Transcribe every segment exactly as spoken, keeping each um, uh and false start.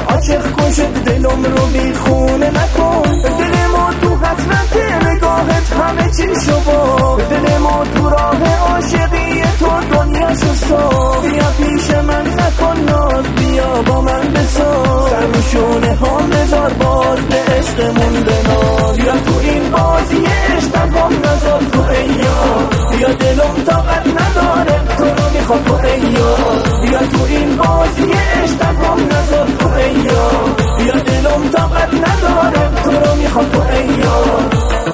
عاشق کن شد دلم رو بی خونه نکن. دل ما تو حسرت نگاهت همه چیشو با، دل ما تو راه عاشقی تو دنیاشو سا. بیا پیش من نکن ناز، بیا با من بساز، سرشونه ها بذار باز به عشقمون بناز. بیا تو این بازی عشقم نذار تو ایار، بیا دلم طاقت نداره تو رو میخواد تو ایار. بیا تو این بازی عشقم نذار تو ایار، بیا دلم طاقت نداره تو رو میخواد تو ایار.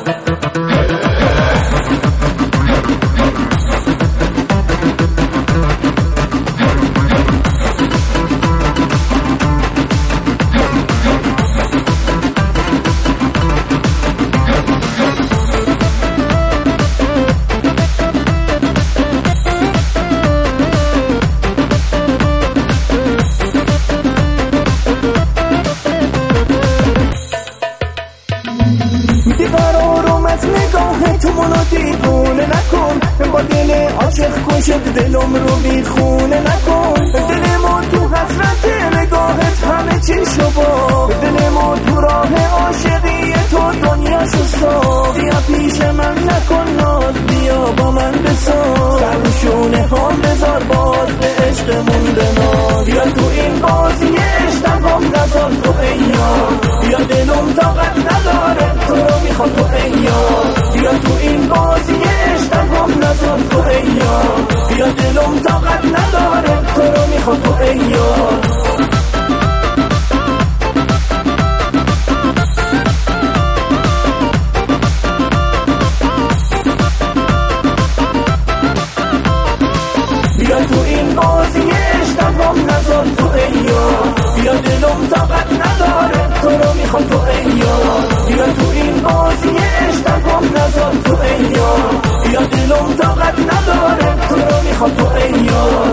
قرارم از نگاه تو منو دیوونه نکن، با دل عاشق کن شد دلم رو بی خونه نکن. دل ما تو حسرت نگاهت همه چیشو با، دل ما تو راه عاشقی تو دنیاشو سا. بیا پیش من نکن ناز، بیا با من بساز، سرشونه ها بذار باز به عشقمون بناز. بیا تو این بازی عشقم نذار تو ایار، بیا دلم طاقت نداره تو رو میخواد تو ایار. بیا تو این بازی عشقم نذار تو ایار، بیا دلم طاقت نداره تو رو میخواد تو ایار. بیا تو این بازی عشقم نذار تو ایار، بیا دلم طاقت نداره تو رو میخواد تو ایار. بیا تو این بازی عشقم نذار تو ایار، بیا دلم طاقت نداره تو رو میخواد تو ایار.